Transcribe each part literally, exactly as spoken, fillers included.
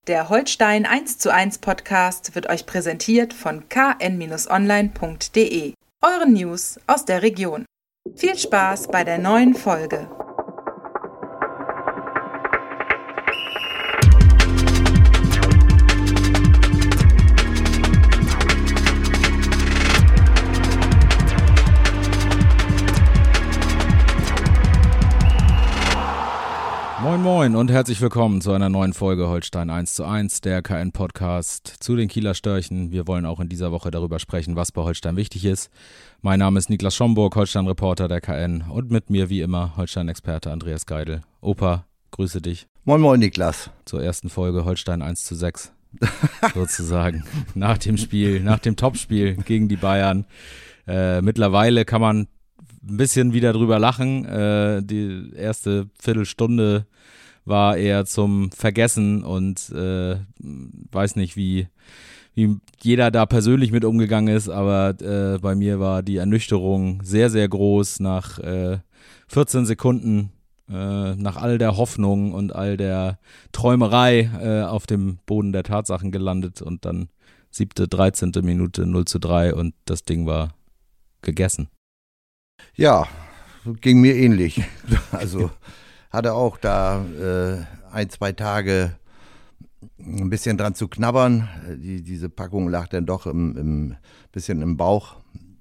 Der Holstein eins zu eins Podcast wird euch präsentiert von k n online punkt d e, euren News aus der Region. Viel Spaß bei der neuen Folge. Moin Moin und herzlich willkommen zu einer neuen Folge Holstein eins zu eins, der K N-Podcast zu den Kieler Störchen. Wir wollen auch in dieser Woche darüber sprechen, was bei Holstein wichtig ist. Mein Name ist Niklas Schomburg, Holstein-Reporter der K N, und mit mir wie immer Holstein-Experte Andreas Geidel. Opa, grüße dich. Moin Moin Niklas. Zur ersten Folge Holstein eins zu sechs sozusagen. Nach dem Spiel, nach dem Topspiel gegen die Bayern. Äh, mittlerweile kann man ein bisschen wieder drüber lachen. Äh, die erste Viertelstunde war eher zum Vergessen und äh, weiß nicht, wie, wie jeder da persönlich mit umgegangen ist, aber äh, bei mir war die Ernüchterung sehr, sehr groß nach äh, vierzehn Sekunden, äh, nach all der Hoffnung und all der Träumerei äh, auf dem Boden der Tatsachen gelandet und dann siebte, dreizehnte Minute null zu drei und das Ding war gegessen. Ja, ging mir ähnlich. Also hatte auch da äh, ein, zwei Tage ein bisschen dran zu knabbern. Die, diese Packung lag dann doch ein im, bisschen im Bauch.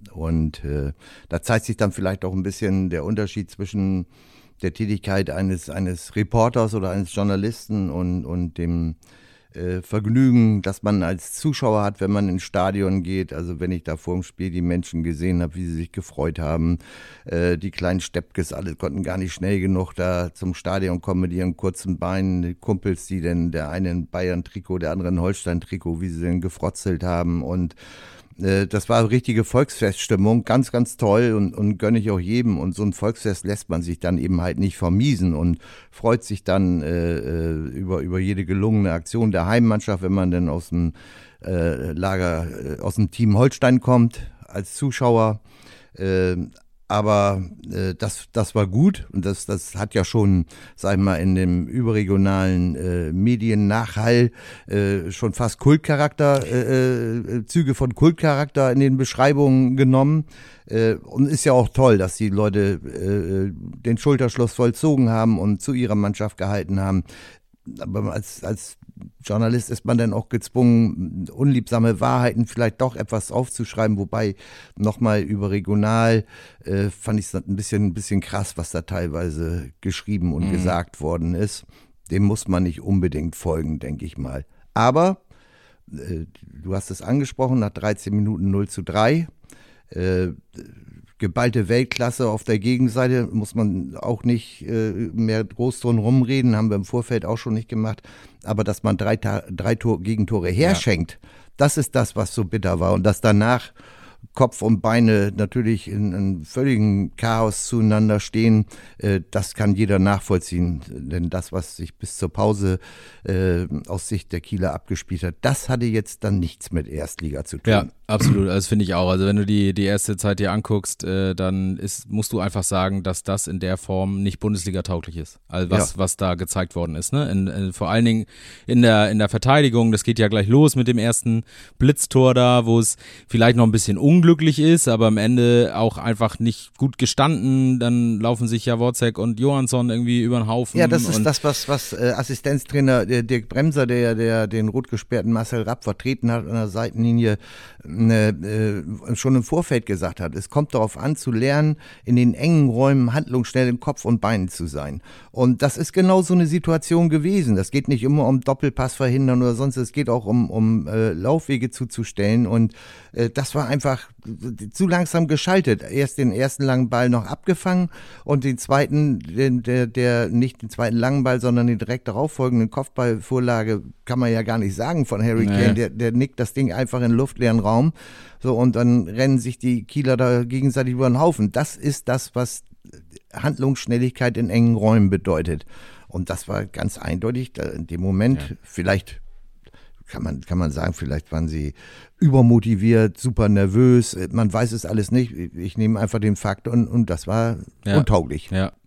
Und äh, da zeigt sich dann vielleicht auch ein bisschen der Unterschied zwischen der Tätigkeit eines, eines Reporters oder eines Journalisten und, und dem Äh, Vergnügen, das man als Zuschauer hat, wenn man ins Stadion geht. Also wenn ich da vor dem Spiel die Menschen gesehen habe, wie sie sich gefreut haben. Äh, die kleinen Steppkes, alle konnten gar nicht schnell genug da zum Stadion kommen mit ihren kurzen Beinen. Die Kumpels, die denn der eine ein Bayern-Trikot, der andere ein Holstein-Trikot, wie sie denn gefrotzelt haben. Und äh, das war eine richtige Volksfeststimmung, ganz, ganz toll und, und gönne ich auch jedem. Und so ein Volksfest lässt man sich dann eben halt nicht vermiesen und freut sich dann äh, über, über jede gelungene Aktion der Heimmannschaft, wenn man dann aus dem äh, Lager, äh, aus dem Team Holstein kommt als Zuschauer. Äh, aber äh, das, das war gut und das, das hat ja schon, sag ich mal, in dem überregionalen äh, Mediennachhall äh, schon fast Kultcharakter, äh, äh, Züge von Kultcharakter in den Beschreibungen genommen. Äh, und ist ja auch toll, dass die Leute äh, den Schulterschluss vollzogen haben und zu ihrer Mannschaft gehalten haben. Aber als, als Journalist ist man dann auch gezwungen, unliebsame Wahrheiten vielleicht doch etwas aufzuschreiben, wobei nochmal überregional äh, fand ich es ein bisschen, ein bisschen krass, was da teilweise geschrieben und mhm. gesagt worden ist. Dem muss man nicht unbedingt folgen, denke ich mal. Aber, äh, du hast es angesprochen, nach dreizehn Minuten null zu drei, äh, geballte Weltklasse auf der Gegenseite, muss man auch nicht äh, mehr groß drum rumreden, haben wir im Vorfeld auch schon nicht gemacht, aber dass man drei, Ta- drei Tor- Gegentore herschenkt, ja. Das ist das, was so bitter war und dass danach Kopf und Beine natürlich in einem völligen Chaos zueinander stehen, äh, das kann jeder nachvollziehen, denn das, was sich bis zur Pause äh, aus Sicht der Kieler abgespielt hat, das hatte jetzt dann nichts mit Erstliga zu tun. Ja, absolut, das finde ich auch. Also wenn du die, die erste Zeit dir anguckst, äh, dann ist, musst du einfach sagen, dass das in der Form nicht Bundesliga-tauglich ist. Also was, ja. was da gezeigt worden ist. Ne? In, in, vor allen Dingen in der, in der Verteidigung, das geht ja gleich los mit dem ersten Blitztor da, wo es vielleicht noch ein bisschen unglücklich ist, aber am Ende auch einfach nicht gut gestanden. Dann laufen sich ja Wozzeck und Johansson irgendwie über den Haufen. Ja, das ist das, was, was äh, Assistenztrainer der Dirk Bremser, der, der den rot gesperrten Marcel Rapp vertreten hat an der Seitenlinie, äh, äh, schon im Vorfeld gesagt hat. Es kommt darauf an, zu lernen, in den engen Räumen handlungsschnell im Kopf und Beinen zu sein. Und das ist genau so eine Situation gewesen. Das geht nicht immer um Doppelpass verhindern oder sonst, es geht auch um, um äh, Laufwege zuzustellen. Und äh, das war einfach zu langsam geschaltet. Erst den ersten langen Ball noch abgefangen und den zweiten, den, der, der nicht den zweiten langen Ball, sondern den direkt darauf folgenden Kopfballvorlage, kann man ja gar nicht sagen von Harry Kane. Nee. Der, der nickt das Ding einfach in den luftleeren Raum. So, und dann rennen sich die Kieler da gegenseitig über den Haufen. Das ist das, was Handlungsschnelligkeit in engen Räumen bedeutet. Und das war ganz eindeutig da in dem Moment, ja. vielleicht kann man, kann man sagen, vielleicht waren sie übermotiviert, super nervös, man weiß es alles nicht. Ich nehme einfach den Fakt und, und das war ja. untauglich. Ja.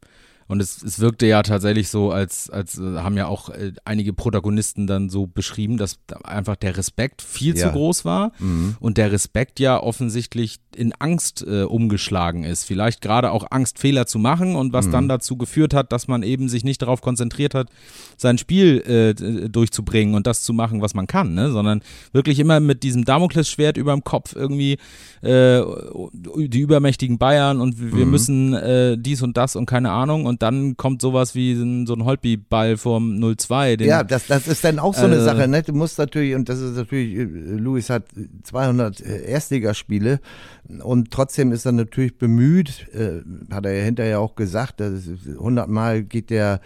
Und es, es wirkte ja tatsächlich so, als, als äh, haben ja auch äh, einige Protagonisten dann so beschrieben, dass einfach der Respekt viel Ja. zu groß war Mhm. und der Respekt ja offensichtlich in Angst äh, umgeschlagen ist. Vielleicht gerade auch Angst, Fehler zu machen und was Mhm. dann dazu geführt hat, dass man eben sich nicht darauf konzentriert hat, sein Spiel äh, d- durchzubringen und das zu machen, was man kann, ne? Sondern wirklich immer mit diesem Damoklesschwert über dem Kopf irgendwie äh, die übermächtigen Bayern und wir Mhm. müssen äh, dies und das und keine Ahnung und dann kommt sowas wie so ein, so ein Holtby-Ball vom null zwei. Den, Ja, das, das ist dann auch so eine Äh, Sache, ne? Du musst natürlich, und das ist natürlich, äh, Luis hat zweihundert Erstligaspiele und trotzdem ist er natürlich bemüht, äh, hat er ja hinterher auch gesagt, dass hundertmal geht der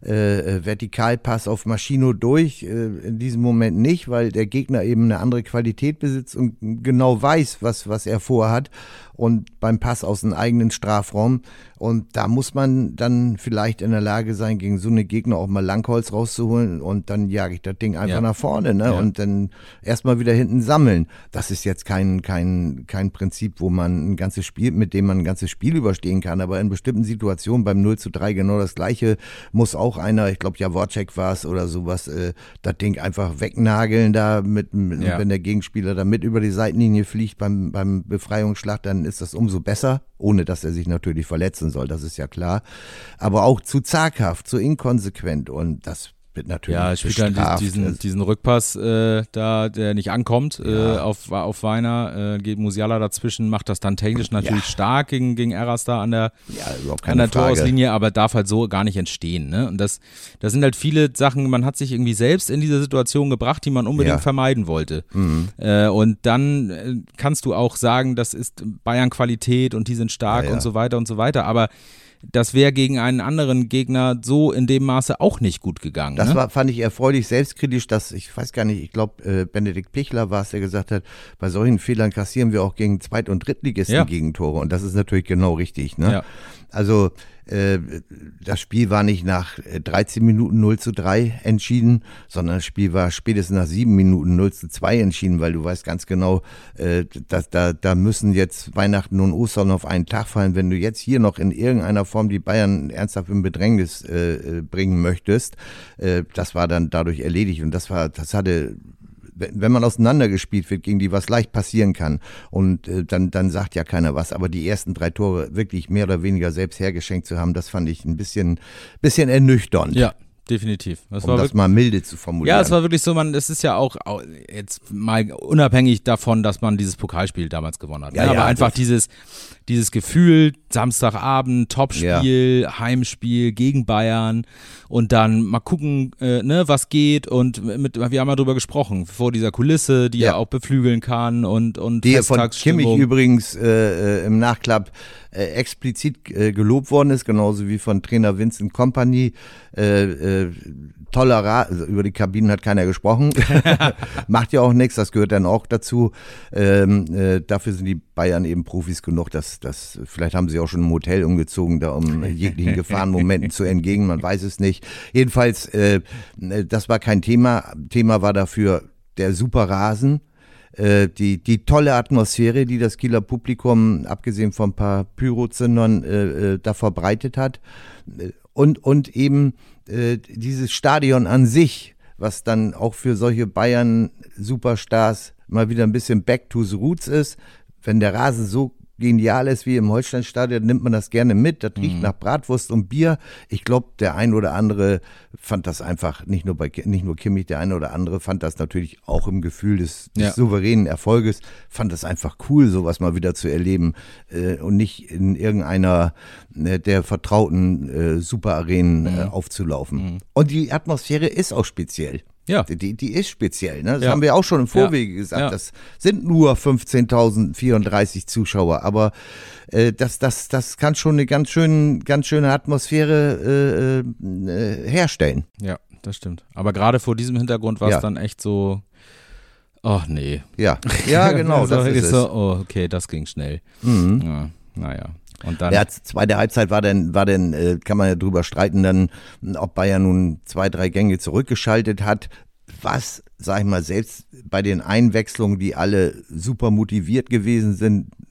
äh, Vertikalpass auf Maschino durch, äh, in diesem Moment nicht, weil der Gegner eben eine andere Qualität besitzt und genau weiß, was, was er vorhat und beim Pass aus dem eigenen Strafraum und da muss man dann vielleicht in der Lage sein, gegen so eine Gegner auch mal Langholz rauszuholen und dann jage ich das Ding einfach Ja. nach vorne, ne? Ja. Und dann erstmal wieder hinten sammeln. Das ist jetzt kein, kein, kein Prinzip, wo man ein ganzes Spiel, mit dem man ein ganzes Spiel überstehen kann, aber in bestimmten Situationen beim null zu drei genau das Gleiche muss auch einer, ich glaube Jaworczyk war es oder sowas, äh, das Ding einfach wegnageln da mit, mit Ja. wenn der Gegenspieler da mit über die Seitenlinie fliegt beim, beim Befreiungsschlag, dann ist das umso besser, ohne dass er sich natürlich verletzen soll, das ist ja klar. Aber auch zu zaghaft, zu inkonsequent und das wird natürlich Ja, es spielt dann bestraft. diesen, Also, diesen Rückpass da, da, der nicht ankommt Ja. äh, auf, auf Weiner, äh, geht Musiala dazwischen, macht das dann technisch natürlich Ja. stark gegen, gegen Eras da an der, ja, überhaupt an keine der Frage. Torauslinie, aber darf halt so gar nicht entstehen. Ne? Und das, das sind halt viele Sachen, man hat sich irgendwie selbst in diese Situation gebracht, die man unbedingt Ja. vermeiden wollte. Mhm. Äh, und dann äh, kannst du auch sagen, das ist Bayern-Qualität und die sind stark Ja, ja. und so weiter und so weiter, aber das wäre gegen einen anderen Gegner so in dem Maße auch nicht gut gegangen. Das ne? war, fand ich erfreulich selbstkritisch, dass, ich weiß gar nicht, ich glaube, äh, Benedikt Pichler war es, der gesagt hat, bei solchen Fehlern kassieren wir auch gegen Zweit- und Drittligisten Ja. Gegentore und das ist natürlich genau richtig. Ne? Ja. Also äh, das Spiel war nicht nach äh, dreizehn Minuten null zu drei entschieden, sondern das Spiel war spätestens nach sieben Minuten null zu zwei entschieden, weil du weißt ganz genau, äh, dass da, da müssen jetzt Weihnachten und Ostern auf einen Tag fallen. Wenn du jetzt hier noch in irgendeiner Form die Bayern ernsthaft in Bedrängnis äh, bringen möchtest, äh, das war dann dadurch erledigt und das war, das hatte wenn man auseinandergespielt wird, gegen die was leicht passieren kann und äh, dann, dann sagt ja keiner was, aber die ersten drei Tore wirklich mehr oder weniger selbst hergeschenkt zu haben, das fand ich ein bisschen, bisschen ernüchternd, Ja, definitiv. Das um war das wirklich, mal milde zu formulieren. ja, es war wirklich so, man, es ist ja auch au- jetzt mal unabhängig davon, dass man dieses Pokalspiel damals gewonnen hat. Ja, ne? ja, Aber einfach das- dieses, dieses Gefühl, Samstagabend, Topspiel, Heimspiel gegen Bayern und dann mal gucken, äh, ne, was geht und mit, wir haben ja drüber gesprochen, vor dieser Kulisse, die ja, Ja. auch beflügeln kann und, und die von Festtagsstimmung. Kimmich übrigens äh, äh, im Nachklapp äh, explizit äh, gelobt worden ist, genauso wie von Trainer Vincent Kompany. Äh, äh, toller Rat, also über die Kabinen hat keiner gesprochen. Macht ja auch nichts, das gehört dann auch dazu. Ähm, äh, dafür sind die Bayern eben Profis genug, dass, dass vielleicht haben sie auch schon im Hotel umgezogen, da um jeglichen Gefahrenmomenten zu entgegen, man weiß es nicht. Jedenfalls, äh, das war kein Thema. Thema war dafür der Superrasen. Die, die tolle Atmosphäre, die das Kieler Publikum, abgesehen von ein paar Pyrozündern, äh, da verbreitet hat. Und, und eben äh, dieses Stadion an sich, was dann auch für solche Bayern-Superstars mal wieder ein bisschen back to the roots ist. Wenn der Rasen so genial ist wie im Holsteinstadion, nimmt man das gerne mit. Das riecht Mhm. nach Bratwurst und Bier. Ich glaube, der ein oder andere fand das einfach, nicht nur bei nicht nur Kimmich, der eine oder andere fand das natürlich auch im Gefühl des, des Ja. souveränen Erfolges, fand das einfach cool, sowas mal wieder zu erleben äh, und nicht in irgendeiner äh, der vertrauten äh, Superarenen äh, aufzulaufen. Mhm. Und die Atmosphäre ist auch speziell. Ja. Die, die ist speziell, ne? Das Ja. haben wir auch schon im Vorwege Ja. gesagt. Ja. Das sind nur fünfzehntausendvierunddreißig Zuschauer, aber äh, das, das, das kann schon eine ganz, schön, ganz schöne Atmosphäre äh, äh, herstellen. Ja, das stimmt. Aber gerade vor diesem Hintergrund war es Ja. dann echt so, ach nee. Ja, ja genau, Also das wirklich ist es. so, oh, okay, das ging schnell. Mhm. Ja, naja. Und dann, Ja, zweite Halbzeit war dann, war dann, äh, kann man ja drüber streiten, dann, ob Bayern nun zwei, drei Gänge zurückgeschaltet hat. Was, sag ich mal, selbst bei den Einwechslungen, die alle super motiviert gewesen sind,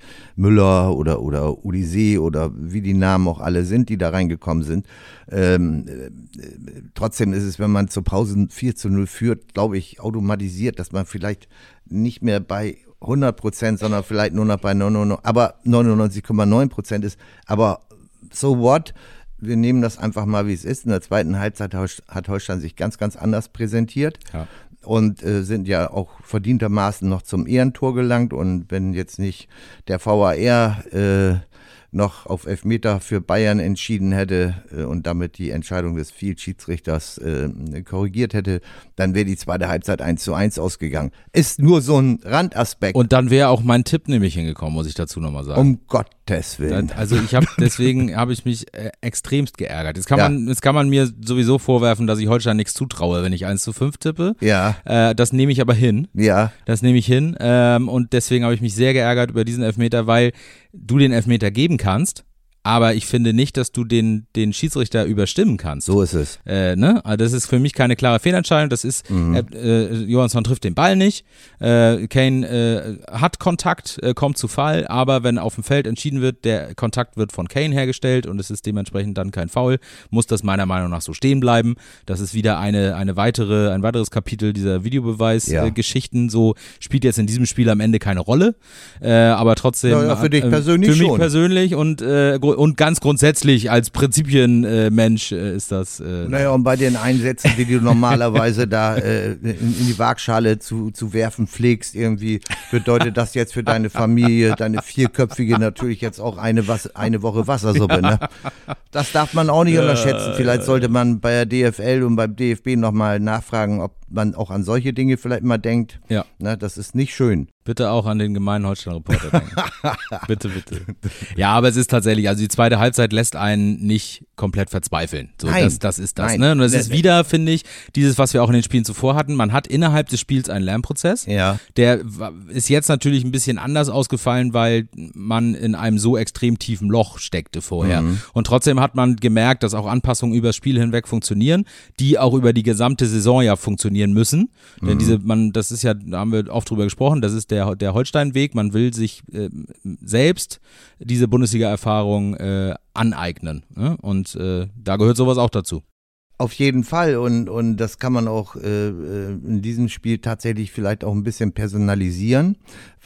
Müller oder, oder Udisee oder wie die Namen auch alle sind, die da reingekommen sind. Ähm, äh, trotzdem ist es, wenn man zur Pause vier zu null führt, glaube ich, automatisiert, dass man vielleicht nicht mehr bei hundert Prozent, sondern vielleicht nur noch bei neunundneunzig Komma neun Prozent ist. Aber so what? Wir nehmen das einfach mal, wie es ist. In der zweiten Halbzeit hat Holstein sich ganz, ganz anders präsentiert. Ja. Und äh, sind ja auch verdientermaßen noch zum Ehrentor gelangt. Und wenn jetzt nicht der V A R äh, noch auf Elfmeter für Bayern entschieden hätte äh, und damit die Entscheidung des Vielschiedsrichters äh, korrigiert hätte, dann wäre die zweite Halbzeit eins zu eins ausgegangen. Ist nur so ein Randaspekt. Und dann wäre auch mein Tipp nämlich hingekommen, muss ich dazu nochmal sagen. Um Gottes Willen. Also ich habe, deswegen habe ich mich äh, extremst geärgert. Jetzt kann, ja. man, jetzt kann man mir sowieso vorwerfen, dass ich Holstein nichts zutraue, wenn ich eins zu fünf tippe. Ja. Äh, das nehme ich aber hin. Ja. Das nehme ich hin. Ähm, und deswegen habe ich mich sehr geärgert über diesen Elfmeter, weil du den Elfmeter geben kannst, aber ich finde nicht, dass du den, den Schiedsrichter überstimmen kannst. So ist es. Äh, ne? Also das ist für mich keine klare Fehlentscheidung. Das ist, mhm. äh, Johansson trifft den Ball nicht. Äh, Kane äh, hat Kontakt, äh, kommt zu Fall, aber wenn auf dem Feld entschieden wird, der Kontakt wird von Kane hergestellt und es ist dementsprechend dann kein Foul, muss das meiner Meinung nach so stehen bleiben. Das ist wieder eine, eine weitere, ein weiteres Kapitel dieser Videobeweis-Geschichten. Ja. Äh, so spielt jetzt in diesem Spiel am Ende keine Rolle, äh, aber trotzdem. Ja, ja, für dich persönlich äh, Für mich schon. persönlich und äh, Und ganz grundsätzlich als Prinzipienmensch äh, äh, ist das. Äh, naja, und bei den Einsätzen, die du normalerweise da äh, in, in die Waagschale zu, zu werfen pflegst, irgendwie bedeutet das jetzt für deine Familie, deine vierköpfige natürlich jetzt auch eine, Was- eine Woche Wassersuppe. Ne? Das darf man auch nicht unterschätzen. Vielleicht sollte man bei der D F L und beim D F B nochmal nachfragen, ob man auch an solche Dinge vielleicht mal denkt. Ja. Na, das ist nicht schön. Bitte auch an den gemeinen Holstein-Reporter denken. Bitte, bitte. Ja, aber es ist tatsächlich, also die zweite Halbzeit lässt einen nicht komplett verzweifeln. So, Nein. Das, das ist das. Nein. Ne? Und das Nein. ist wieder, finde ich, dieses, was wir auch in den Spielen zuvor hatten. Man hat innerhalb des Spiels einen Lernprozess. Ja. Der ist jetzt natürlich ein bisschen anders ausgefallen, weil man in einem so extrem tiefen Loch steckte vorher. Mhm. Und trotzdem hat man gemerkt, dass auch Anpassungen über das Spiel hinweg funktionieren, die auch über die gesamte Saison ja funktionieren müssen. Mhm. Denn diese, man, das ist ja, da haben wir oft drüber gesprochen, das ist der, der Holstein-Weg. Man will sich äh, selbst diese Bundesliga-Erfahrung äh, aneignen. Ne? Und äh, da gehört sowas auch dazu. Auf jeden Fall und, und das kann man auch äh, in diesem Spiel tatsächlich vielleicht auch ein bisschen personalisieren,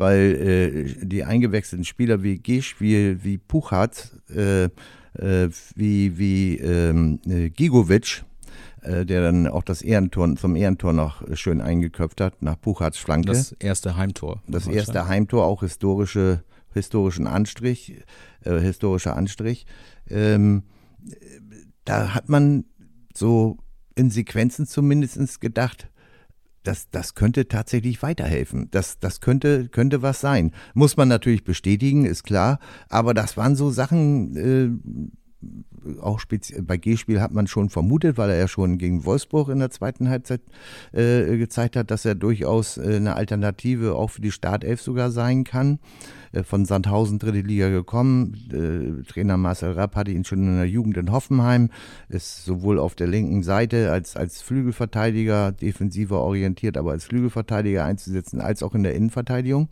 weil äh, die eingewechselten Spieler wie Geschwiel, wie Puchat, äh, äh, wie, wie ähm, äh, Gigovic, äh, der dann auch das Ehrentor zum Ehrentor noch schön eingeköpft hat, nach Puchats Flanke. Das erste Heimtor. Das erste Heimtor, auch historische, historischen Anstrich, äh, historischer Anstrich. Ähm, da hat man so in Sequenzen zumindest gedacht, das, das könnte tatsächlich weiterhelfen. Das, das könnte, könnte was sein. Muss man natürlich bestätigen, ist klar. Aber das waren so Sachen, äh, auch speziell bei G-Spiel hat man schon vermutet, weil er ja schon gegen Wolfsburg in der zweiten Halbzeit äh, gezeigt hat, dass er durchaus äh, eine Alternative auch für die Startelf sogar sein kann. Äh, von Sandhausen, dritte Liga gekommen. Äh, Trainer Marcel Rapp hatte ihn schon in der Jugend in Hoffenheim, ist sowohl auf der linken Seite als, als Flügelverteidiger, defensiver orientiert, aber als Flügelverteidiger einzusetzen, als auch in der Innenverteidigung.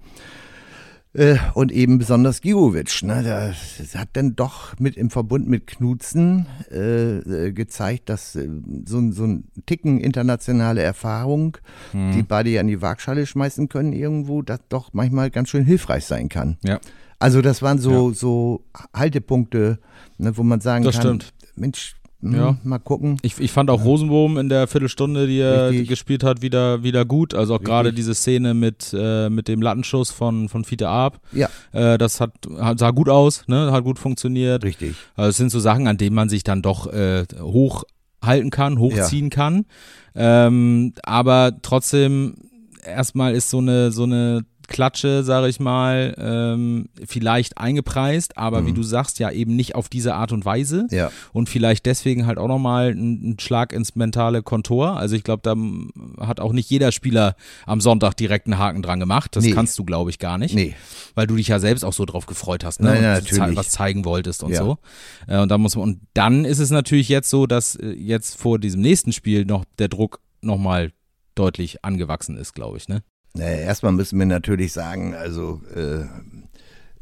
Und eben besonders Gigovic, ne, das hat dann doch mit im Verbund mit Knudsen äh, gezeigt, dass äh, so, so ein Ticken internationale Erfahrung, mhm. die beide an die Waagschale schmeißen können irgendwo, das doch manchmal ganz schön hilfreich sein kann. Ja. Also das waren so, ja. so Haltepunkte, ne, wo man sagen das kann, stimmt. Mensch, Ja. mal gucken. Ich, ich fand auch Rosenbohm in der Viertelstunde, die er Richtig. gespielt hat, wieder, wieder gut. Also auch gerade diese Szene mit, äh, mit dem Lattenschuss von, von Fiete Arp. Ja. Äh, das hat, hat, sah gut aus, ne? Hat gut funktioniert. Richtig. Also es sind so Sachen, an denen man sich dann doch äh, hochhalten kann, hochziehen ja. kann. Ähm, aber trotzdem, erstmal ist so eine, so eine Klatsche, sage ich mal, ähm, vielleicht eingepreist, aber mhm. wie du sagst, ja eben nicht auf diese Art und Weise ja. und vielleicht deswegen halt auch nochmal ein, ein Schlag ins mentale Kontor. Also ich glaube, da hat auch nicht jeder Spieler am Sonntag direkt einen Haken dran gemacht. Das nee. kannst du, glaube ich, gar nicht, nee. weil du dich ja selbst auch so drauf gefreut hast, ne? Nein, und natürlich. was zeigen wolltest und ja. so. Äh, und, dann muss man, und dann ist es natürlich jetzt so, dass äh, jetzt vor diesem nächsten Spiel noch der Druck nochmal deutlich angewachsen ist, glaube ich, ne? Naja, erstmal müssen wir natürlich sagen, also äh,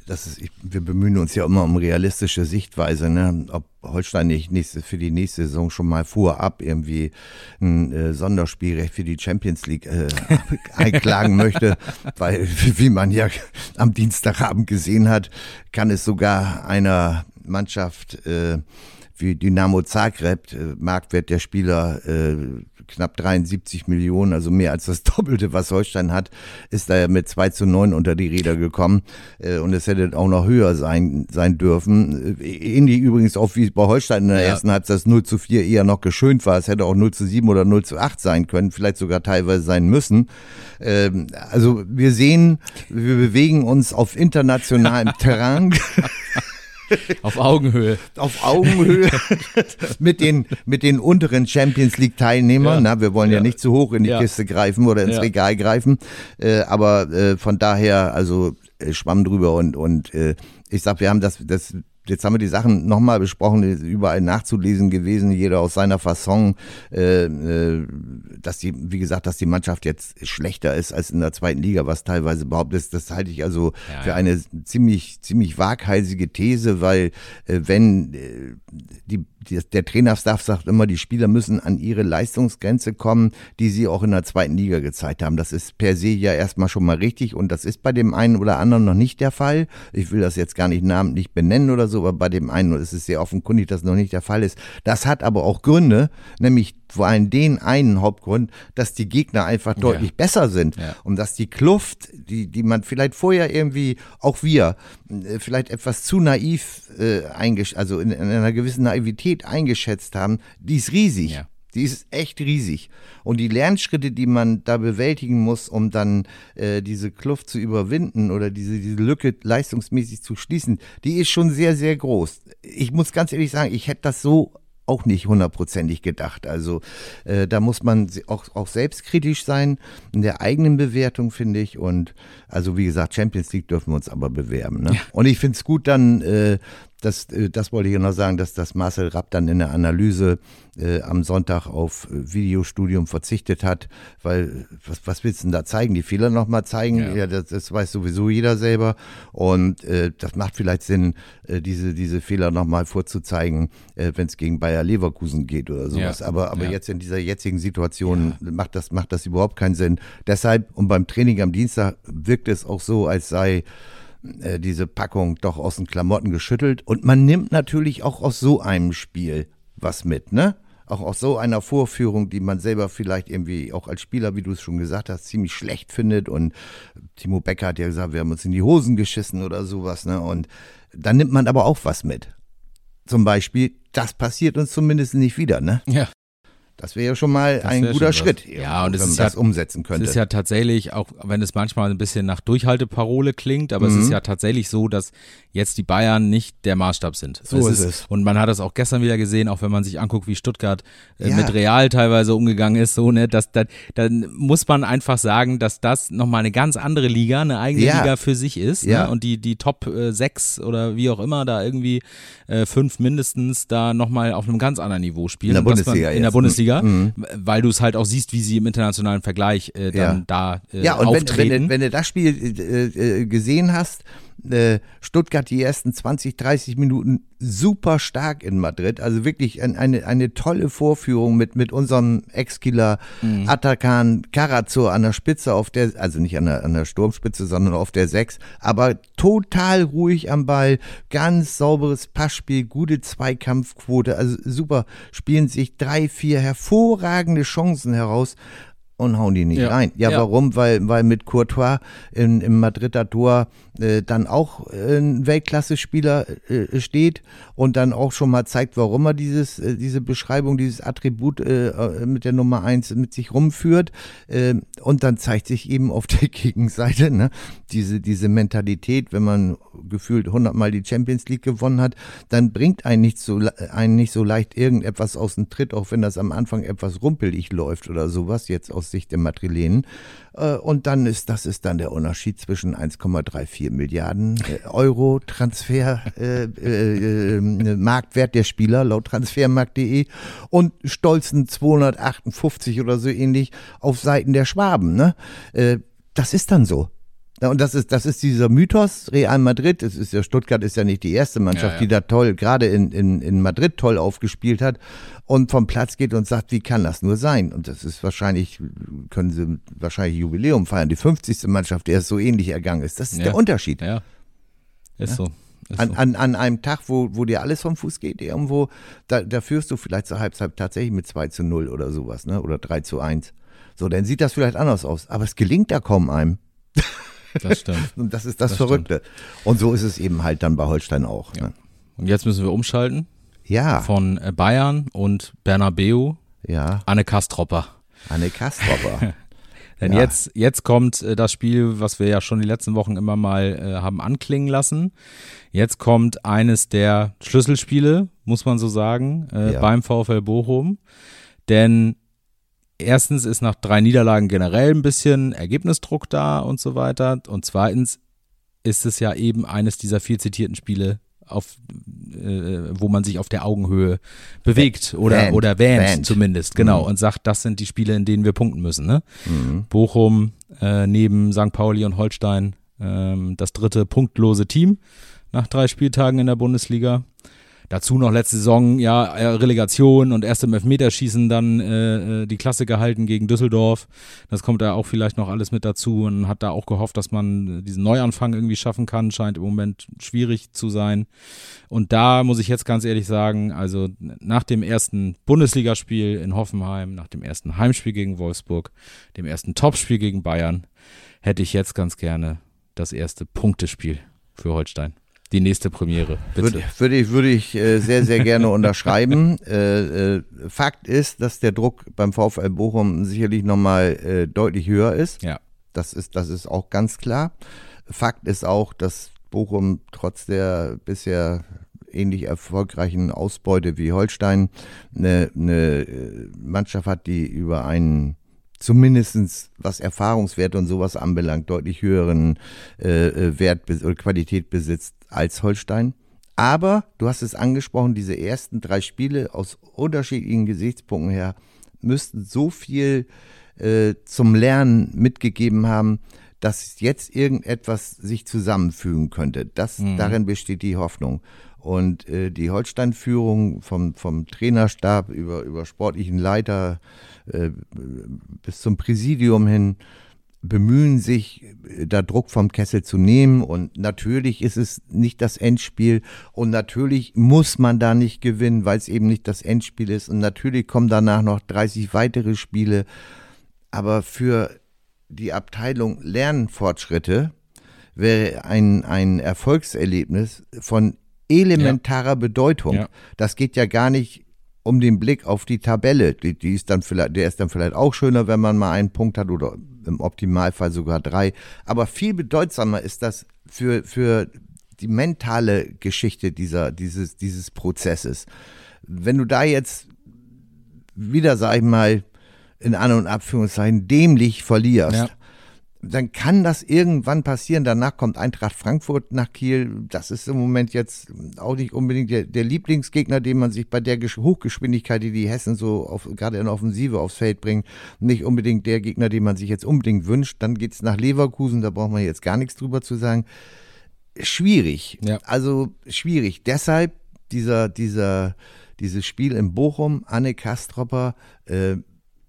das ist, ich, wir bemühen uns ja immer um realistische Sichtweise, ne? Ob Holstein nicht nächste, für die nächste Saison schon mal vorab irgendwie ein äh, Sonderspielrecht für die Champions League äh, einklagen möchte, weil, wie man ja am Dienstagabend gesehen hat, kann es sogar einer Mannschaft äh, wie Dynamo Zagreb, äh, Marktwert der Spieler äh, knapp dreiundsiebzig Millionen, also mehr als das Doppelte, was Holstein hat, ist da mit zwei zu neun unter die Räder gekommen äh, und es hätte auch noch höher sein, sein dürfen. Ähnlich übrigens auch wie bei Holstein in der ja. ersten Halbzeit das null zu vier eher noch geschönt war. Es hätte auch null zu sieben oder null zu acht sein können, vielleicht sogar teilweise sein müssen. Ähm, also wir sehen, wir bewegen uns auf internationalem Terrain. Auf Augenhöhe. Auf Augenhöhe mit den, mit den unteren Champions League Teilnehmern. Ja. Na, wir wollen ja. ja nicht zu hoch in die ja. Kiste greifen oder ins ja. Regal greifen. Äh, aber äh, von daher, also äh, Schwamm drüber und, und äh, ich sag, wir haben das, das jetzt haben wir die Sachen nochmal besprochen, überall nachzulesen gewesen, jeder aus seiner Fasson, äh, äh, dass die, wie gesagt, dass die Mannschaft jetzt schlechter ist als in der zweiten Liga, was teilweise behauptet ist, das halte ich also ja, für ja. eine ziemlich, ziemlich waghalsige These, weil äh, wenn äh, die, die, der Trainerstaff sagt immer, die Spieler müssen an ihre Leistungsgrenze kommen, die sie auch in der zweiten Liga gezeigt haben. Das ist per se ja erstmal schon mal richtig und das ist bei dem einen oder anderen noch nicht der Fall. Ich will das jetzt gar nicht namentlich benennen oder so, aber bei dem einen ist es sehr offenkundig, dass noch nicht der Fall ist. Das hat aber auch Gründe, nämlich vor allem den einen Hauptgrund, dass die Gegner einfach deutlich ja. besser sind ja. und dass die Kluft, die, die man vielleicht vorher irgendwie, auch wir, vielleicht etwas zu naiv, äh, eingesch- also in, in einer gewissen Naivität eingeschätzt haben, die ist riesig. Ja. Die ist echt riesig. Und die Lernschritte, die man da bewältigen muss, um dann äh, diese Kluft zu überwinden oder diese, diese Lücke leistungsmäßig zu schließen, die ist schon sehr, sehr groß. Ich muss ganz ehrlich sagen, ich hätte das so auch nicht hundertprozentig gedacht. Also äh, da muss man auch, auch selbstkritisch sein in der eigenen Bewertung, finde ich. Und also wie gesagt, Champions League dürfen wir uns aber bewerben. Ne? Ja. Und ich finde es gut dann, äh, das, äh, das wollte ich ja noch sagen, dass das Marcel Rapp dann in der Analyse äh, am Sonntag auf äh, Videostudium verzichtet hat, weil was, was willst du denn da zeigen? Die Fehler nochmal zeigen? Ja, ja das, das weiß sowieso jeder selber. Und äh, das macht vielleicht Sinn, äh, diese, diese Fehler nochmal vorzuzeigen, äh, wenn es gegen Bayer Leverkusen geht oder sowas. Ja. Aber, aber ja. jetzt in dieser jetzigen Situation ja. macht das, macht das überhaupt keinen Sinn. Deshalb, und beim Training am Dienstag wirkt es auch so, als sei äh, diese Packung doch aus den Klamotten geschüttelt. Und man nimmt natürlich auch aus so einem Spiel was mit, ne? Auch aus so einer Vorführung, die man selber vielleicht irgendwie auch als Spieler, wie du es schon gesagt hast, ziemlich schlecht findet. Und Timo Becker hat ja gesagt, wir haben uns in die Hosen geschissen oder sowas, ne? Und dann nimmt man aber auch was mit. Zum Beispiel, das passiert uns zumindest nicht wieder, ne? Ja. Das wäre ja schon mal das ein guter Schritt, ja, und wenn es man ist das ja, umsetzen könnte. Es ist ja tatsächlich, auch wenn es manchmal ein bisschen nach Durchhalteparole klingt, aber mhm. es ist ja tatsächlich so, dass jetzt die Bayern nicht der Maßstab sind. So es ist, ist es. Und man hat das auch gestern wieder gesehen, auch wenn man sich anguckt, wie Stuttgart äh, ja. mit Real teilweise umgegangen ist, so, ne, dass, dass, dann muss man einfach sagen, dass das nochmal eine ganz andere Liga, eine eigene ja. Liga für sich ist, ja. ne? Und die, die Top äh, sechs oder wie auch immer da irgendwie äh, fünf mindestens da nochmal auf einem ganz anderen Niveau spielen. In der Bundesliga. Man, in der Bundesliga. Mhm. Weil du es halt auch siehst, wie sie im internationalen Vergleich äh, dann ja. da äh, ja, und auftreten. Wenn, wenn, du, wenn du das Spiel äh, äh, gesehen hast, äh, Stuttgart die ersten zwanzig, dreißig Minuten super stark in Madrid, also wirklich ein, eine, eine tolle Vorführung mit, mit unserem Ex-Killer mhm. Atakan Karazor an der Spitze, auf der, also nicht an der, an der Sturmspitze, sondern auf der sechs, aber total ruhig am Ball, ganz sauberes Passspiel, gute Zweikampfquote, also super, spielen sich drei, vier hervorragende Chancen heraus und hauen die nicht ja. rein. Ja, ja, warum? Weil, weil mit Courtois in, im Madrider Tor äh, dann auch äh, ein Weltklasse-Spieler äh, steht und dann auch schon mal zeigt, warum er dieses, äh, diese Beschreibung, dieses Attribut äh, mit der Nummer eins mit sich rumführt. Äh, und dann zeigt sich eben auf der Gegenseite, ne, diese, diese Mentalität, wenn man gefühlt hundertmal die Champions League gewonnen hat, dann bringt einen nicht so, einen nicht so leicht irgendetwas aus dem Tritt, auch wenn das am Anfang etwas rumpelig läuft oder sowas, jetzt aus Sicht der Madrilenen. Und dann ist, das ist dann der Unterschied zwischen eins Komma vierunddreißig Milliarden Euro Transfer, äh, äh, äh, Marktwert der Spieler laut transfermarkt punkt de und stolzen zweihundertachtundfünfzig oder so ähnlich auf Seiten der Schwaben. Ne? Äh, das ist dann so. Ja, und das ist, das ist dieser Mythos, Real Madrid, es ist ja, Stuttgart ist ja nicht die erste Mannschaft, ja, ja. die da toll, gerade in, in, in Madrid toll aufgespielt hat und vom Platz geht und sagt, wie kann das nur sein? Und das ist wahrscheinlich, können sie wahrscheinlich Jubiläum feiern, die fünfzigste Mannschaft, der es so ähnlich ergangen ist. Das ist ja. der Unterschied. Ja, ist ja? so. Ist an, so. an, an einem Tag, wo, wo dir alles vom Fuß geht, irgendwo, da, da führst du vielleicht zur Halbzeit tatsächlich mit zwei zu null oder sowas, ne? Oder drei zu eins. So, dann sieht das vielleicht anders aus, aber es gelingt da kaum einem. Das stimmt. Und das ist das, das Verrückte. Stimmt. Und so ist es eben halt dann bei Holstein auch. Ja. Ne? Und jetzt müssen wir umschalten. Ja. Von Bayern und Bernabeu. Ja. Anne Kastropper. Anne Kastropper. Denn ja. jetzt, jetzt kommt äh, das Spiel, was wir ja schon die letzten Wochen immer mal äh, haben anklingen lassen. Jetzt kommt eines der Schlüsselspiele, muss man so sagen, äh, ja. beim VfL Bochum. Denn erstens ist nach drei Niederlagen generell ein bisschen Ergebnisdruck da und so weiter. Und zweitens ist es ja eben eines dieser viel zitierten Spiele, auf, äh, wo man sich auf der Augenhöhe bewegt oder, Band. oder wähnt Band. zumindest, genau, Mhm. und sagt, das sind die Spiele, in denen wir punkten müssen. Ne? Mhm. Bochum äh, neben Sankt Pauli und Holstein ähm, das dritte punktlose Team nach drei Spieltagen in der Bundesliga. Dazu noch letzte Saison, ja, Relegation und erst im Elfmeterschießen dann äh, die Klasse gehalten gegen Düsseldorf. Das kommt da auch vielleicht noch alles mit dazu und hat da auch gehofft, dass man diesen Neuanfang irgendwie schaffen kann. Scheint im Moment schwierig zu sein. Und da muss ich jetzt ganz ehrlich sagen, also nach dem ersten Bundesligaspiel in Hoffenheim, nach dem ersten Heimspiel gegen Wolfsburg, dem ersten Topspiel gegen Bayern, hätte ich jetzt ganz gerne das erste Punktespiel für Holstein. Die nächste Premiere, bitte. Würde, würde ich, würde ich äh, sehr, sehr gerne unterschreiben. äh, äh, Fakt ist, dass der Druck beim VfL Bochum sicherlich nochmal äh, deutlich höher ist. Ja. Das ist, das ist auch ganz klar. Fakt ist auch, dass Bochum trotz der bisher ähnlich erfolgreichen Ausbeute wie Holstein eine, eine Mannschaft hat, die über einen zumindest was Erfahrungswerte und sowas anbelangt, deutlich höheren äh, Wert oder Qualität besitzt als Holstein. Aber, du hast es angesprochen, diese ersten drei Spiele aus unterschiedlichen Gesichtspunkten her müssten so viel äh, zum Lernen mitgegeben haben, dass jetzt irgendetwas sich zusammenfügen könnte. Das, mhm. Darin besteht die Hoffnung. Und äh, die Holstein-Führung vom, vom Trainerstab über, über sportlichen Leiter äh, bis zum Präsidium hin bemühen sich, da Druck vom Kessel zu nehmen. Und natürlich ist es nicht das Endspiel und natürlich muss man da nicht gewinnen, weil es eben nicht das Endspiel ist. Und natürlich kommen danach noch dreißig weitere Spiele. Aber für die Abteilung Lernfortschritte wäre ein, ein Erfolgserlebnis von elementarer ja. Bedeutung. Ja. Das geht ja gar nicht um den Blick auf die Tabelle. Die, die ist dann vielleicht, der ist dann vielleicht auch schöner, wenn man mal einen Punkt hat oder im Optimalfall sogar drei. Aber viel bedeutsamer ist das für, für die mentale Geschichte dieser, dieses, dieses Prozesses. Wenn du da jetzt wieder, sag ich mal, in An- und Abführungszeichen dämlich verlierst, ja. dann kann das irgendwann passieren. Danach kommt Eintracht Frankfurt nach Kiel. Das ist im Moment jetzt auch nicht unbedingt der, der Lieblingsgegner, den man sich bei der Hochgeschwindigkeit, die die Hessen so auf, gerade in der Offensive aufs Feld bringen, nicht unbedingt der Gegner, den man sich jetzt unbedingt wünscht. Dann geht's nach Leverkusen, da braucht man jetzt gar nichts drüber zu sagen. Schwierig, ja. also schwierig. Deshalb dieser, dieser, dieses Spiel in Bochum, Anne Kastropper, äh,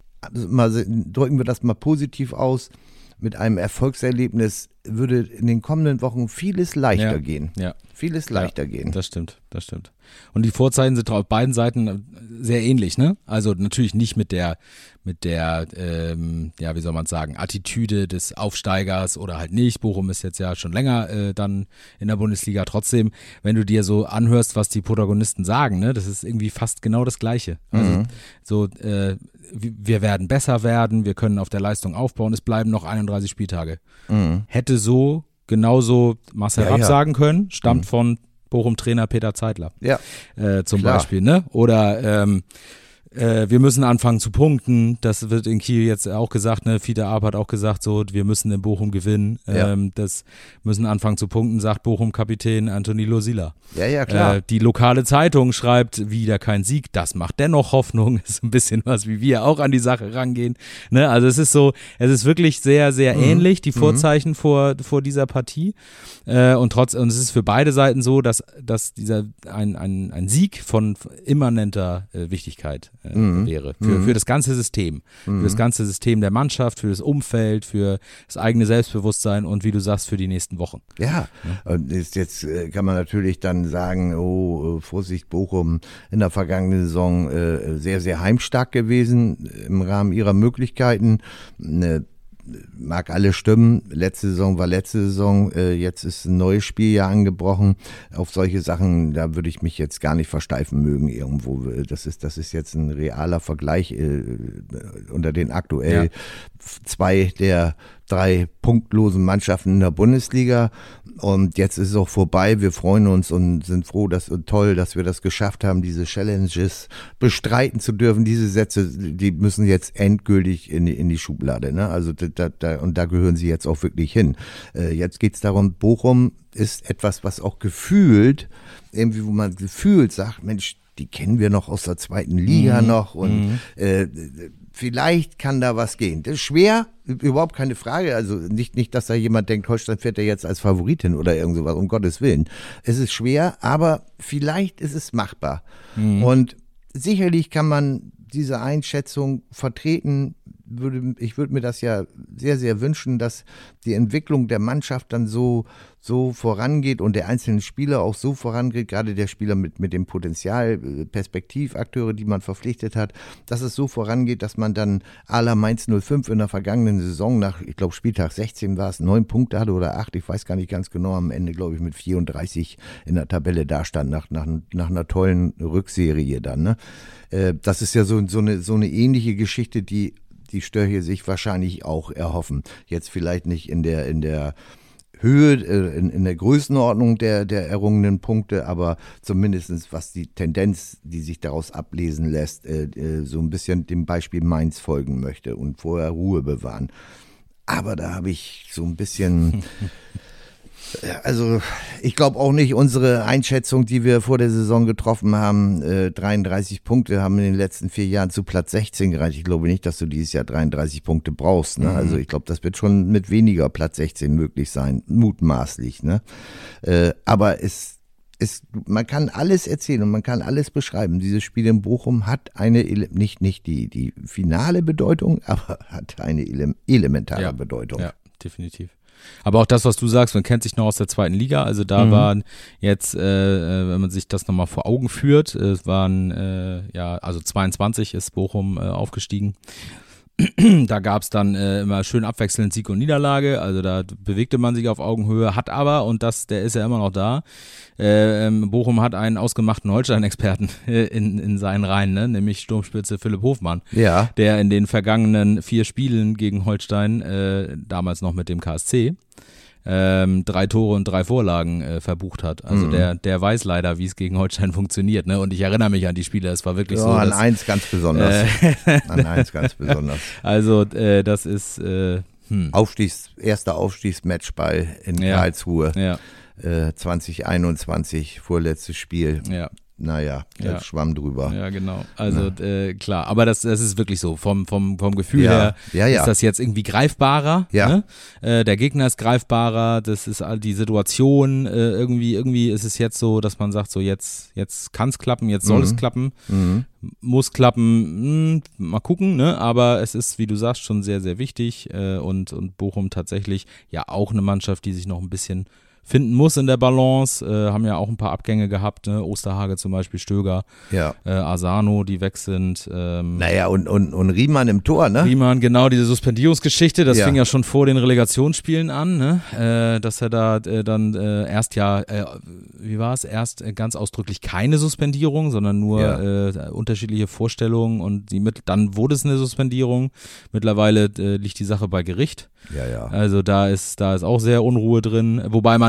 mal, drücken wir das mal positiv aus. Mit einem Erfolgserlebnis würde in den kommenden Wochen vieles leichter ja, gehen. Ja. Vieles leichter ja, gehen. Das stimmt, das stimmt. Und die Vorzeichen sind auf beiden Seiten sehr ähnlich, ne? Also natürlich nicht mit der, mit der, ähm, ja, wie soll man sagen, Attitüde des Aufsteigers oder halt nicht. Bochum ist jetzt ja schon länger äh, dann in der Bundesliga. Trotzdem, wenn du dir so anhörst, was die Protagonisten sagen, ne, das ist irgendwie fast genau das Gleiche. Also Mhm. so, äh, wir werden besser werden, wir können auf der Leistung aufbauen, es bleiben noch einunddreißig Spieltage. Mhm. Hätte so genauso Marcel Ja, Rapp ja. sagen können, stammt Mhm. von Bochum-Trainer Peter Zeitler Ja, äh, zum klar. Beispiel, ne? Oder ähm, Äh, wir müssen anfangen zu punkten. Das wird in Kiel jetzt auch gesagt. Ne? Fiete Arp hat auch gesagt, so, wir müssen in Bochum gewinnen. Ja. Ähm, das müssen anfangen zu punkten, sagt Bochum-Kapitän Antonilo Sila. Ja, ja, klar. Äh, die lokale Zeitung schreibt wieder kein Sieg. Das macht dennoch Hoffnung. Ist ein bisschen was, wie wir auch an die Sache rangehen. Ne? Also es ist so, es ist wirklich sehr, sehr mhm. ähnlich, die Vorzeichen mhm. vor, vor dieser Partie. Äh, und trotz, und es ist für beide Seiten so, dass, dass dieser ein, ein, ein Sieg von immanenter äh, Wichtigkeit äh, mhm. wäre. Für, mhm. für das ganze System. Mhm. Für das ganze System der Mannschaft, für das Umfeld, für das eigene Selbstbewusstsein und wie du sagst, für die nächsten Wochen. Ja, ja. Und jetzt, jetzt kann man natürlich dann sagen, oh, Vorsicht, Bochum in der vergangenen Saison äh, sehr, sehr heimstark gewesen im Rahmen ihrer Möglichkeiten. Eine mag alle stimmen, letzte Saison war letzte Saison, äh, jetzt ist ein neues Spieljahr angebrochen. Auf solche Sachen, da würde ich mich jetzt gar nicht versteifen mögen irgendwo. Das ist, das ist jetzt ein realer Vergleich äh, unter den aktuell ja. zwei der drei punktlosen Mannschaften in der Bundesliga und jetzt ist es auch vorbei. Wir freuen uns und sind froh, dass toll, dass wir das geschafft haben, diese Challenges bestreiten zu dürfen. Diese Sätze, die müssen jetzt endgültig in die, in die Schublade, ne? Also da, da, und da gehören sie jetzt auch wirklich hin. Äh, jetzt geht es darum, Bochum ist etwas, was auch gefühlt, irgendwie wo man gefühlt sagt, Mensch, die kennen wir noch aus der zweiten Liga mhm. noch und mhm. äh, vielleicht kann da was gehen. Das ist schwer, überhaupt keine Frage. Also nicht, nicht, dass da jemand denkt, Holstein fährt ja jetzt als Favoritin oder irgend sowas, um Gottes Willen. Es ist schwer, aber vielleicht ist es machbar. Mhm. Und sicherlich kann man diese Einschätzung vertreten. Würde, ich würde mir das ja sehr, sehr wünschen, dass die Entwicklung der Mannschaft dann so, so vorangeht und der einzelnen Spieler auch so vorangeht, gerade der Spieler mit, mit dem Potenzial, Perspektivakteure, die man verpflichtet hat, dass es so vorangeht, dass man dann à la Mainz null fünf in der vergangenen Saison nach, ich glaube Spieltag sechzehn war es, neun Punkte hatte oder acht, ich weiß gar nicht ganz genau, am Ende glaube ich mit vierunddreißig in der Tabelle dastand, nach, nach, nach einer tollen Rückserie dann. Ne? Das ist ja so, so, eine, so eine ähnliche Geschichte, die die Störche sich wahrscheinlich auch erhoffen. Jetzt vielleicht nicht in der, in der Höhe, in, in der Größenordnung der, der errungenen Punkte, aber zumindest was die Tendenz, die sich daraus ablesen lässt, äh, so ein bisschen dem Beispiel Mainz folgen möchte und vorher Ruhe bewahren. Aber da habe ich so ein bisschen... Also ich glaube auch nicht, unsere Einschätzung, die wir vor der Saison getroffen haben, äh, dreiunddreißig Punkte haben in den letzten vier Jahren zu Platz sechzehn gereicht. Ich glaube nicht, dass du dieses Jahr dreiunddreißig Punkte brauchst. Ne? Mhm. Also ich glaube, das wird schon mit weniger Platz sechzehn möglich sein, mutmaßlich. Ne? Äh, aber es ist, man kann alles erzählen und man kann alles beschreiben. Dieses Spiel in Bochum hat eine, nicht, nicht die, die finale Bedeutung, aber hat eine ele- elementare ja, Bedeutung. Ja, definitiv. Aber auch das, was du sagst, man kennt sich noch aus der zweiten Liga, also da mhm. waren jetzt, äh, wenn man sich das nochmal vor Augen führt, es waren, äh, ja, also zweiundzwanzig ist Bochum äh, aufgestiegen. Da gab es dann äh, immer schön abwechselnd Sieg und Niederlage, also da bewegte man sich auf Augenhöhe, hat aber, und das, der ist ja immer noch da, äh, Bochum hat einen ausgemachten Holstein-Experten äh, in, in seinen Reihen, ne? Nämlich Sturmspitze Philipp Hofmann, ja. der in den vergangenen vier Spielen gegen Holstein, äh, damals noch mit dem K S C, Ähm, drei Tore und drei Vorlagen äh, verbucht hat. Also mhm. der, der weiß leider, wie es gegen Holstein funktioniert. Ne? Und ich erinnere mich an die Spiele, es war wirklich ja, so. An dass, eins ganz besonders. Äh, an eins ganz besonders. Also äh, das ist äh, hm. Aufstiegs, erster Aufstiegsmatchball in ja. Karlsruhe. Ja. Äh, zwanzig einundzwanzig, vorletztes Spiel. Ja. Naja, der ja. schwamm drüber. Ja, genau. Also ja. Äh, klar, aber das, das ist wirklich so. Vom, vom, vom Gefühl ja. her ja, ja. ist das jetzt irgendwie greifbarer. Ja. Ne? Äh, der Gegner ist greifbarer. Das ist all die Situation. Äh, irgendwie, irgendwie ist es jetzt so, dass man sagt, so jetzt, jetzt kann es klappen, jetzt soll mhm. es klappen, mhm. muss klappen. Mh, mal gucken. Ne? Aber es ist, wie du sagst, schon sehr, sehr wichtig. Äh, und und Bochum tatsächlich ja auch eine Mannschaft, die sich noch ein bisschen finden muss in der Balance, äh, haben ja auch ein paar Abgänge gehabt, ne? Osterhage zum Beispiel, Stöger, ja. äh, Asano, die weg sind. Ähm, naja, und, und, und Riemann im Tor, ne? Riemann, genau, diese Suspendierungsgeschichte, das ja. fing ja schon vor den Relegationsspielen an, ne? äh, dass er da äh, dann äh, erst ja, äh, wie war es, erst äh, ganz ausdrücklich keine Suspendierung, sondern nur ja. äh, unterschiedliche Vorstellungen und die mit, dann wurde es eine Suspendierung. Mittlerweile äh, liegt die Sache bei Gericht. Ja, ja. Also da ist, da ist auch sehr Unruhe drin, wobei man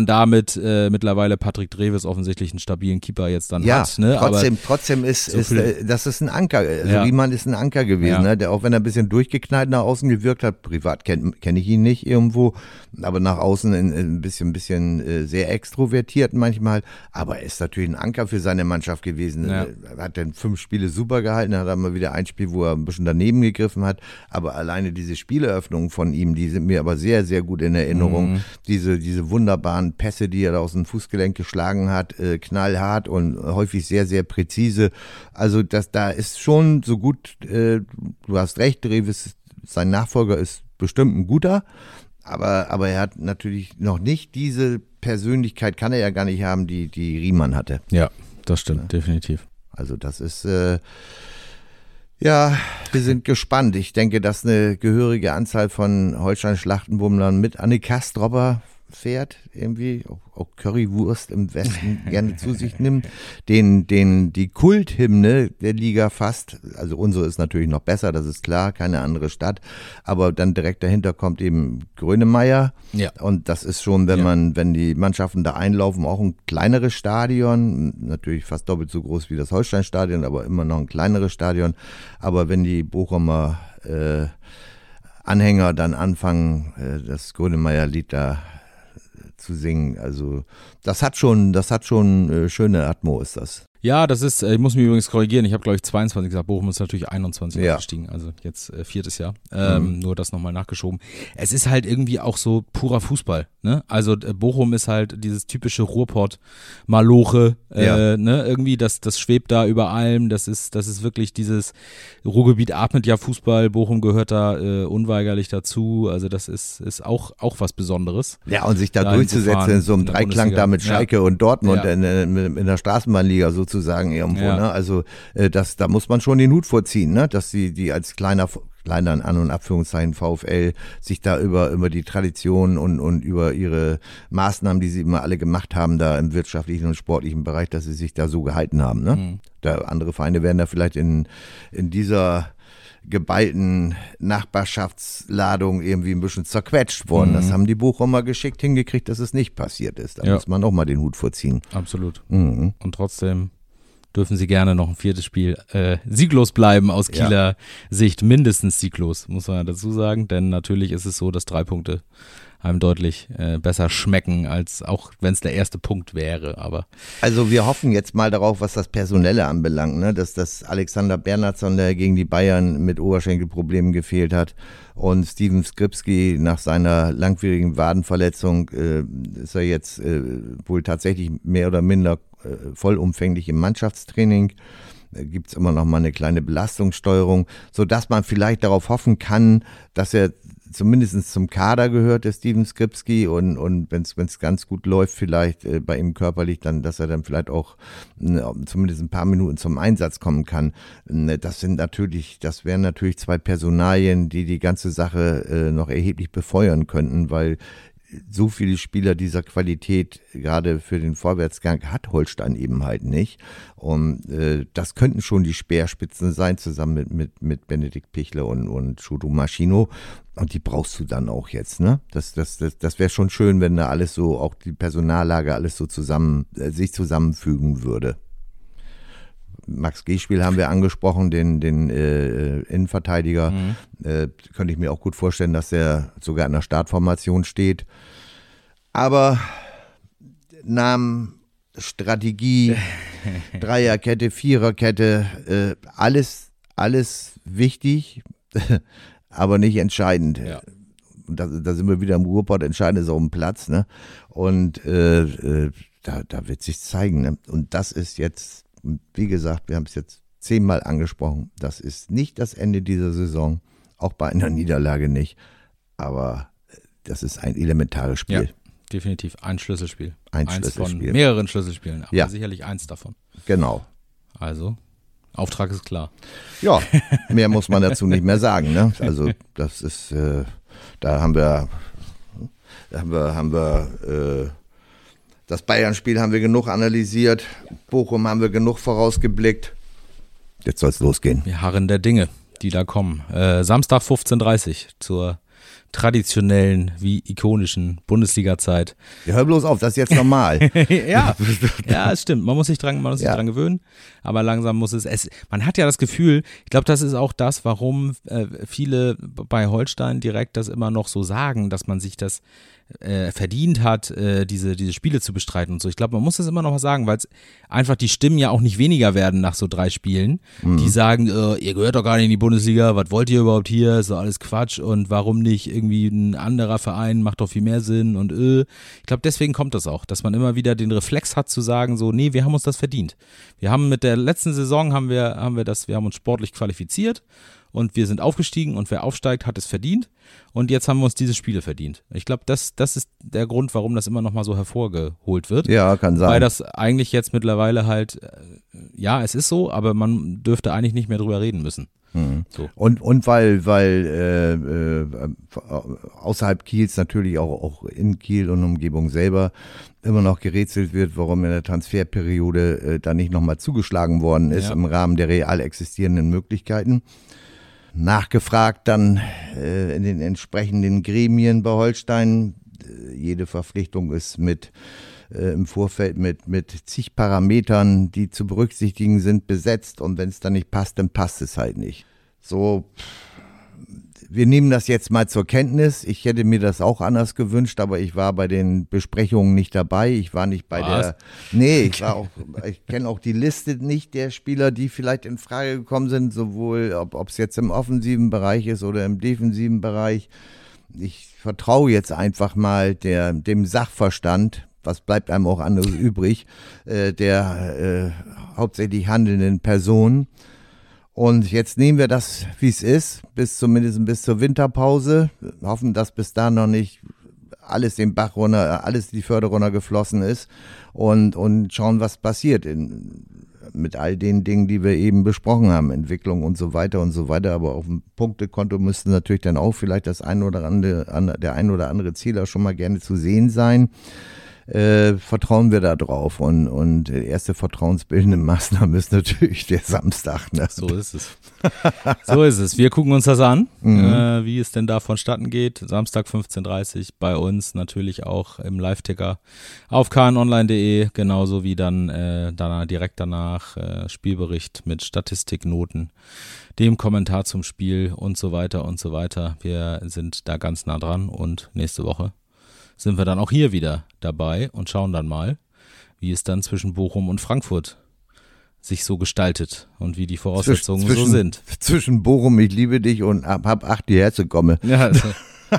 damit äh, mittlerweile Patrick Dreves offensichtlich einen stabilen Keeper jetzt dann ja, hat. Ne? Trotzdem, Aber trotzdem ist, so ist äh, das ist ein Anker. Also ja. Riemann ist ein Anker gewesen, Ja. ne? Der auch wenn er ein bisschen durchgeknallt nach außen gewirkt hat, privat kenne kenn ich ihn nicht irgendwo, aber nach außen in, in ein bisschen, ein bisschen äh, sehr extrovertiert manchmal. Aber er ist natürlich ein Anker für seine Mannschaft gewesen. Ja. Er hat dann fünf Spiele super gehalten, dann hat er mal wieder ein Spiel, wo er ein bisschen daneben gegriffen hat. Aber alleine diese Spieleröffnungen von ihm, die sind mir aber sehr, sehr gut in Erinnerung. Mhm. Diese, diese wunderbaren Pässe, die er da aus dem Fußgelenk geschlagen hat, äh, knallhart und häufig sehr, sehr präzise. Also das, da ist schon so gut, äh, du hast recht, Dreves, sein Nachfolger ist bestimmt ein guter, aber, aber er hat natürlich noch nicht diese Persönlichkeit, kann er ja gar nicht haben, die, die Riemann hatte. ja, das stimmt, Ja. definitiv. Also das ist, äh, ja, wir sind gespannt. Ich denke, dass eine gehörige Anzahl von Holstein-Schlachtenbummlern mit Anne Kastropper fährt, irgendwie, auch, auch Currywurst im Westen gerne zu sich nimmt, den, den, die Kulthymne der Liga fast, also unsere ist natürlich noch besser, das ist klar, keine andere Stadt, aber dann direkt dahinter kommt eben Grönemeyer Ja. und das ist schon, wenn Ja. man, wenn die Mannschaften da einlaufen, auch ein kleineres Stadion, natürlich fast doppelt so groß wie das Holstein-Stadion, aber immer noch ein kleineres Stadion, aber wenn die Bochumer äh, Anhänger dann anfangen, äh, das Grönemeyer-Lied da zu singen. Also das hat schon, das hat schon äh, schöne Atmo, ist das. Ja, das ist, äh, ich muss mich übrigens korrigieren, ich habe glaube ich zweiundzwanzig gesagt, Bochum ist natürlich einundzwanzig Ja. aufgestiegen, also jetzt äh, viertes Jahr, ähm, Mhm. nur das nochmal nachgeschoben. Es ist halt irgendwie auch so purer Fußball, ne? Also äh, Bochum ist halt dieses typische Ruhrpott-Maloche, äh, Ja. ne? Irgendwie, das, das schwebt da über allem, das ist, das ist wirklich dieses Ruhrgebiet atmet ja Fußball, Bochum gehört da äh, unweigerlich dazu, also das ist, ist auch, auch was Besonderes. Ja, und sich da Dahin zu durchzusetzen fahren in so einem in der Dreiklang Bundesliga. da mit Ja. Schalke und Dortmund Ja. in, in, in der Straßenbahnliga sozusagen irgendwo. Ja. Ne? Also äh, das, da muss man schon den Hut vorziehen, ne? Dass die, die als kleiner kleiner in An- und Abführungszeichen VfL sich da über, über die Tradition und, und über ihre Maßnahmen, die sie immer alle gemacht haben, da im wirtschaftlichen und sportlichen Bereich, dass sie sich da so gehalten haben. Ne? Mhm. Da andere Vereine werden da vielleicht in, in dieser geballten Nachbarschaftsladung irgendwie ein bisschen zerquetscht worden. Mhm. Das haben die Bochumer geschickt hingekriegt, dass es nicht passiert ist. Da Ja. muss man auch mal den Hut vorziehen. Absolut. Mhm. Und trotzdem dürfen sie gerne noch ein viertes Spiel äh, sieglos bleiben aus Ja. Kieler Sicht. Mindestens sieglos, muss man ja dazu sagen. Denn natürlich ist es so, dass drei Punkte einem deutlich äh, besser schmecken, als auch wenn es der erste Punkt wäre. Aber Also wir hoffen jetzt mal darauf, was das Personelle anbelangt, ne? dass das Alexander Bernhardsson, der gegen die Bayern mit Oberschenkelproblemen gefehlt hat, und Steven Skripski nach seiner langwierigen Wadenverletzung äh, ist er jetzt äh, wohl tatsächlich mehr oder minder äh, vollumfänglich im Mannschaftstraining. Da gibt es immer noch mal eine kleine Belastungssteuerung, sodass man vielleicht darauf hoffen kann, dass er zumindest zum Kader gehört, der Steven Skripski, und, und wenn es ganz gut läuft, vielleicht äh, bei ihm körperlich, dann, dass er dann vielleicht auch äh, zumindest ein paar Minuten zum Einsatz kommen kann. Äh, das sind natürlich, das wären natürlich zwei Personalien, die die ganze Sache äh, noch erheblich befeuern könnten, weil so viele Spieler dieser Qualität gerade für den Vorwärtsgang hat Holstein eben halt nicht. Und äh, das könnten schon die Speerspitzen sein, zusammen mit, mit, mit Benedikt Pichler und, und Shudo Maschino. Und die brauchst du dann auch jetzt, ne? Das, das, das, das wäre schon schön, wenn da alles so, auch die Personallage alles so zusammen, äh, sich zusammenfügen würde. Max Gehspiel haben wir angesprochen, den, den äh, Innenverteidiger. Mhm. Äh, könnte ich mir auch gut vorstellen, dass er sogar in der Startformation steht. Aber Namen, Strategie, Dreierkette, Viererkette, äh, alles, alles wichtig, aber nicht entscheidend. Ja. Und da, da sind wir wieder im Ruhrpott, entscheidend ist auf dem Platz. Ne? Und äh, äh, da, da wird sich zeigen. Ne? Und das ist jetzt, wie gesagt, wir haben es jetzt zehnmal angesprochen, das ist nicht das Ende dieser Saison, auch bei einer Niederlage nicht, aber das ist ein elementares Spiel. ja, definitiv ein Schlüsselspiel. Ein eins Schlüsselspiel. von mehreren Schlüsselspielen, aber Ja. sicherlich eins davon. Genau. Also, Auftrag ist klar. Ja, mehr muss man dazu nicht mehr sagen. Ne? Also das ist, äh, da haben wir, da haben wir, haben wir, äh, das Bayern-Spiel haben wir genug analysiert, Bochum haben wir genug vorausgeblickt. Jetzt soll es losgehen. Wir harren der Dinge, die da kommen. Äh, Samstag fünfzehn Uhr dreißig zur traditionellen wie ikonischen Bundesliga-Zeit. Ja, hör bloß auf, das ist jetzt normal. ja, ja, es stimmt. Man muss sich dran, man muss sich Ja. dran gewöhnen, aber langsam muss es, es. Man hat ja das Gefühl, ich glaube, das ist auch das, warum äh, viele bei Holstein direkt das immer noch so sagen, dass man sich das äh, verdient hat, äh, diese, diese Spiele zu bestreiten und so. Ich glaube, man muss das immer noch mal sagen, weil es einfach die Stimmen ja auch nicht weniger werden nach so drei Spielen, Mhm. die sagen, äh, ihr gehört doch gar nicht in die Bundesliga, was wollt ihr überhaupt hier, ist doch alles Quatsch und warum nicht irgendwie ein anderer Verein, macht doch viel mehr Sinn und äh. Ich glaube, deswegen kommt das auch, dass man immer wieder den Reflex hat zu sagen, so, nee, wir haben uns das verdient. Wir haben mit der letzten Saison haben wir, haben wir das, wir haben uns sportlich qualifiziert und wir sind aufgestiegen und wer aufsteigt, hat es verdient und jetzt haben wir uns diese Spiele verdient. Ich glaube, das, das ist der Grund, warum das immer noch mal so hervorgeholt wird. Ja, kann sein. Weil das eigentlich jetzt mittlerweile halt, äh, ja, es ist so, aber man dürfte eigentlich nicht mehr drüber reden müssen. Mhm. So. Und, und weil, weil äh, äh, außerhalb Kiels natürlich auch, auch in Kiel und Umgebung selber immer noch gerätselt wird, warum in der Transferperiode äh, da nicht nochmal zugeschlagen worden ist Ja. im Rahmen der real existierenden Möglichkeiten. Nachgefragt dann äh, in den entsprechenden Gremien bei Holstein. Äh, jede Verpflichtung ist mit äh, im Vorfeld mit, mit zig Parametern, die zu berücksichtigen sind, besetzt. Und wenn es dann nicht passt, dann passt es halt nicht. So, wir nehmen das jetzt mal zur Kenntnis. Ich hätte mir das auch anders gewünscht, aber ich war bei den Besprechungen nicht dabei. Ich war nicht bei Was? der. Nee, ich war auch, ich kenne auch die Liste nicht der Spieler, die vielleicht in Frage gekommen sind, sowohl ob es jetzt im offensiven Bereich ist oder im defensiven Bereich. Ich vertraue jetzt einfach mal der, dem Sachverstand, was bleibt einem auch anderes übrig, äh, der äh, hauptsächlich handelnden Personen. Und jetzt nehmen wir das, wie es ist, bis zumindest bis zur Winterpause. Wir hoffen, dass bis da noch nicht alles den Bach runter, alles die Förder runter geflossen ist und, und schauen, was passiert in, mit all den Dingen, die wir eben besprochen haben, Entwicklung und so weiter und so weiter. Aber auf dem Punktekonto müsste natürlich dann auch vielleicht das ein oder andere, der ein oder andere Zähler schon mal gerne zu sehen sein. Äh, vertrauen wir da drauf und, und erste vertrauensbildende Maßnahme ist natürlich der Samstag. Ne? So ist es. So ist es. Wir gucken uns das an, Mhm. äh, wie es denn da vonstatten geht. Samstag fünfzehn Uhr dreißig bei uns natürlich auch im Live-Ticker auf k n online punkt d e, genauso wie dann äh, danach, direkt danach äh, Spielbericht mit Statistiknoten, dem Kommentar zum Spiel und so weiter und so weiter. Wir sind da ganz nah dran und nächste Woche sind wir dann auch hier wieder dabei und schauen dann mal, wie es dann zwischen Bochum und Frankfurt sich so gestaltet und wie die Voraussetzungen Zwischen- so sind. Zwischen Bochum, ich liebe dich und ab, ab acht hierher zu kommen. Ja, also,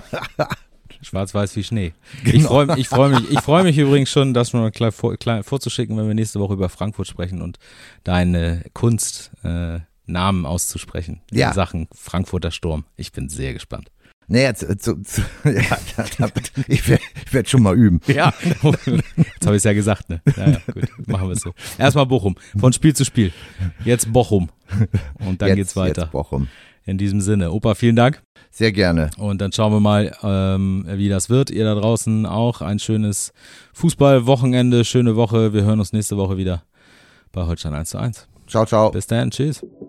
schwarz-weiß wie Schnee. Ich Genau. freue ich freu mich, ich freu mich übrigens schon, das schon mal klein, vor, klein vorzuschicken, wenn wir nächste Woche über Frankfurt sprechen und deine Kunst, äh, Namen auszusprechen Ja. in Sachen Frankfurter Sturm. Ich bin sehr gespannt. Naja, zu, zu, zu, ja, da, da, ich werde werd schon mal üben. Ja, jetzt habe ich es ja gesagt, ne? Ja, ja, gut, machen wir es so. Erstmal Bochum, von Spiel zu Spiel. Jetzt Bochum. Und dann jetzt, geht's weiter. Jetzt Bochum. In diesem Sinne. Opa, vielen Dank. Sehr gerne. Und dann schauen wir mal, ähm, wie das wird. Ihr da draußen auch ein schönes Fußballwochenende, schöne Woche. Wir hören uns nächste Woche wieder bei Holstein eins zu eins. Ciao, ciao. Bis dann, tschüss.